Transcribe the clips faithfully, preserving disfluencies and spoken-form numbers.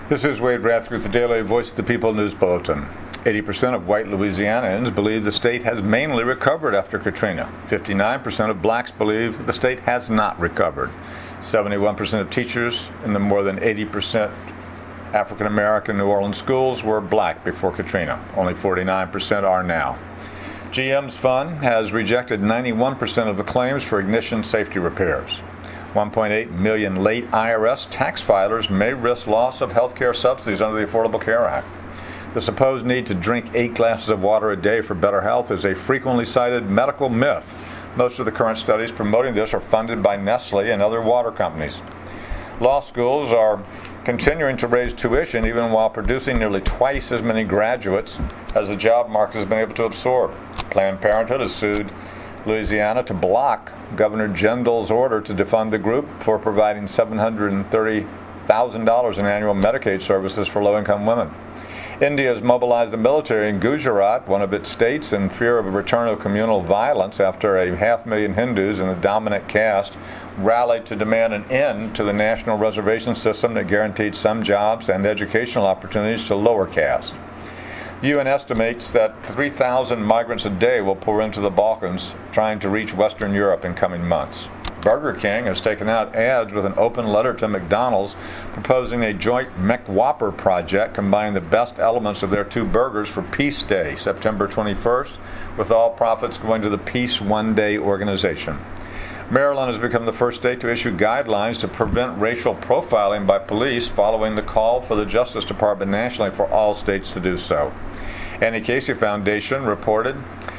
This is Wade Rathke with the Daily Voice of the People News Bulletin. eighty percent of white Louisianans believe the state has mainly recovered after Katrina. fifty-nine percent of blacks believe the state has not recovered. seventy-one percent of teachers in the more than eighty percent African American New Orleans schools were black before Katrina. Only forty-nine percent are now. G M's fund has rejected ninety-one percent of the claims for ignition safety repairs. one point eight million late I R S tax filers may risk loss of health care subsidies under the Affordable Care Act. The supposed need to drink eight glasses of water a day for better health is a frequently cited medical myth. Most of the current studies promoting this are funded by Nestle and other water companies. Law schools are continuing to raise tuition even while producing nearly twice as many graduates as the job market has been able to absorb. Planned Parenthood has sued Louisiana to block Governor Jindal's order to defund the group for providing seven hundred thirty thousand dollars in annual Medicaid services for low-income women. India has mobilized the military in Gujarat, one of its states, in fear of a return of communal violence after a half million Hindus in the dominant caste rallied to demand an end to the national reservation system that guaranteed some jobs and educational opportunities to lower caste. The U N estimates that three thousand migrants a day will pour into the Balkans, trying to reach Western Europe in coming months. Burger King has taken out ads with an open letter to McDonald's proposing a joint McWhopper project combining the best elements of their two burgers for Peace Day, September twenty-first, with all profits going to the Peace One Day organization. Maryland has become the first state to issue guidelines to prevent racial profiling by police following the call for the Justice Department nationally for all states to do so. Annie Casey Foundation reported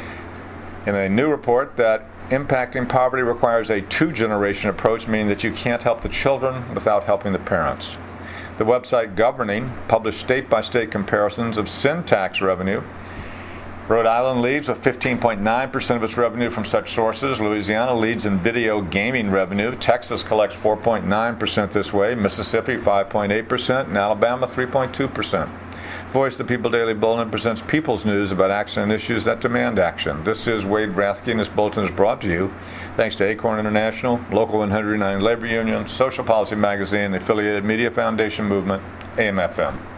in a new report that impacting poverty requires a two-generation approach, meaning that you can't help the children without helping the parents. The website Governing published state-by-state comparisons of sin tax revenue. Rhode Island leads with fifteen point nine percent of its revenue from such sources. Louisiana leads in video gaming revenue. Texas collects four point nine percent this way. Mississippi five point eight percent. And Alabama three point two percent. Voice of the People Daily Bulletin presents people's news about action and issues that demand action. This is Wade Rathke, and this bulletin is brought to you thanks to Acorn International, Local one hundred nine Labor Union, Social Policy Magazine, the Affiliated Media Foundation Movement, A M F M.